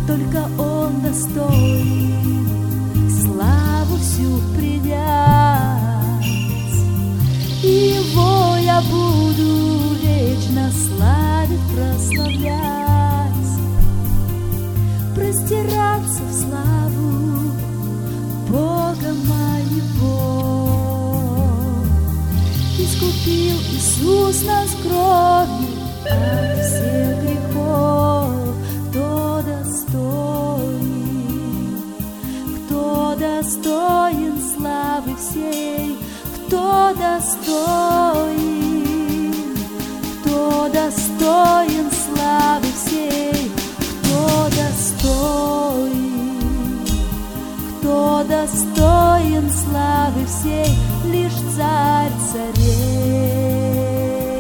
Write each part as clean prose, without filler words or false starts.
только Он достоин славу всю принять. И Его я буду вечно славить, прославлять, простираться в славу Бога моего. Искупил Иисус нас кровью от всех грехов. Кто достоин славы всей? Кто достоин славы всей? Кто достоин славы всей? Лишь Царь царей.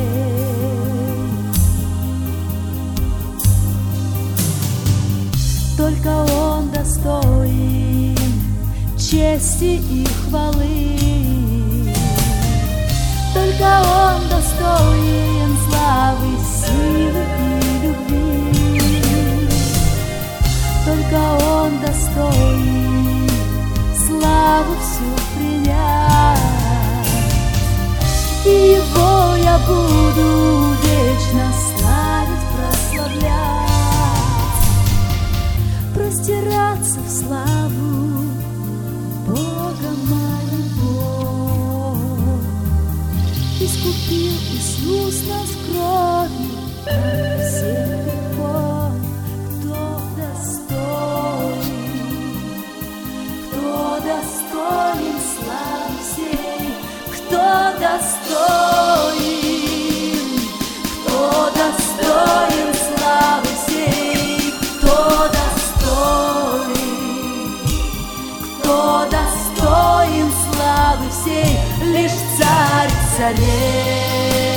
Только Он достоин чести и хвалы. Только Он достоин славы, силы и любви. Только Он достоин славу всю принять. И Его я буду вечно славить, прославлять, простираться в славу Бога моего. Искупил Иисус нас кровью от всех грехов. Кто достоин славы всей? Кто достоин славы всей? Кто достоин славы всей? Лишь Царь царей.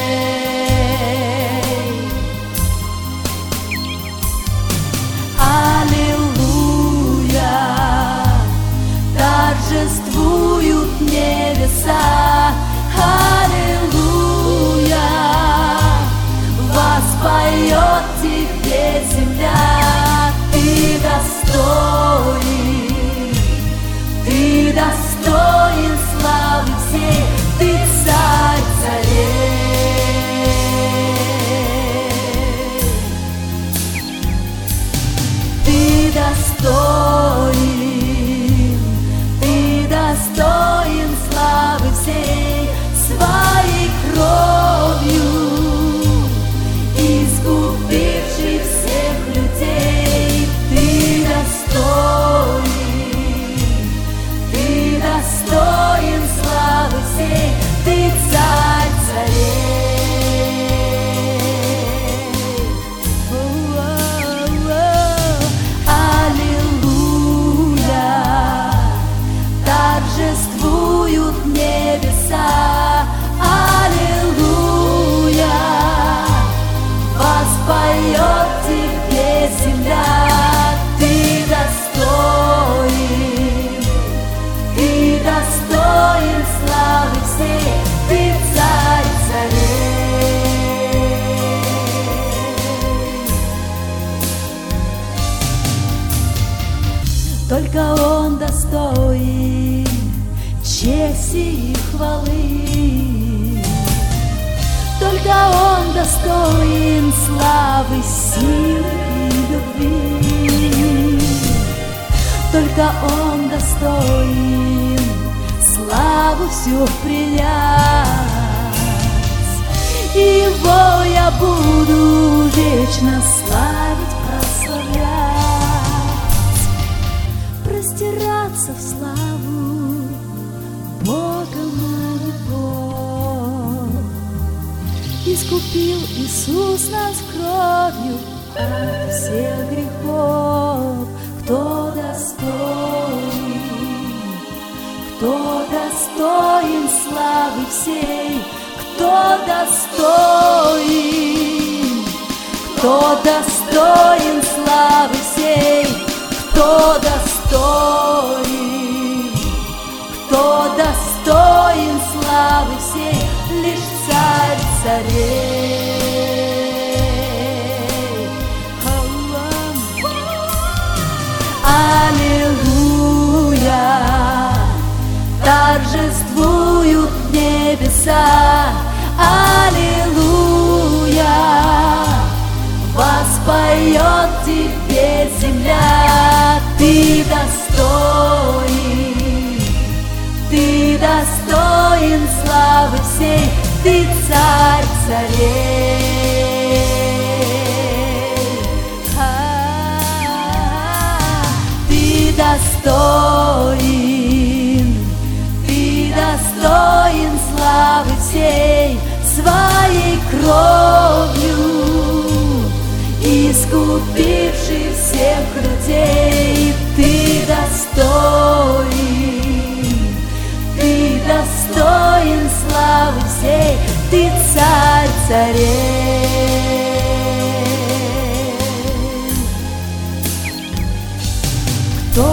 Торжествуют небеса, аллилуйя, воспоет тебе земля. Ты достоин славы всей, ты Царь царей. Ты достоин славы всей, своей кровью искупивший всех людей. Ты достоин славы всей, ты Царь царей. Аллилуйя, торжествуют небеса, аллилуйя, воспоет тебе земля. Ты достоин славы всей, ты Царь царей. Только Он достоин чести и хвалы. Только Он достоин славы, силы и любви. Только Он достоин славу всю принять. И Его я буду вечно славить, прославлять, простираться в славу Бога моего. Искупил Иисус нас кровью от всех грехов. Кто достоин славы всей? Кто достоин славы всей? Кто достоин славы всей? Лишь Царь царей. небеса, аллилуйя, воспоет тебе земля. Ты достоин славы всей, ты царь царей. Ты достоин славы всей, своей кровью искупивший всех людей. Ты достоин славы всей, ты царь царей. Кто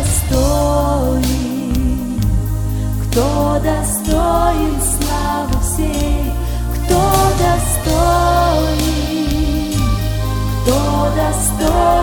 достоин славы всей, кто достоин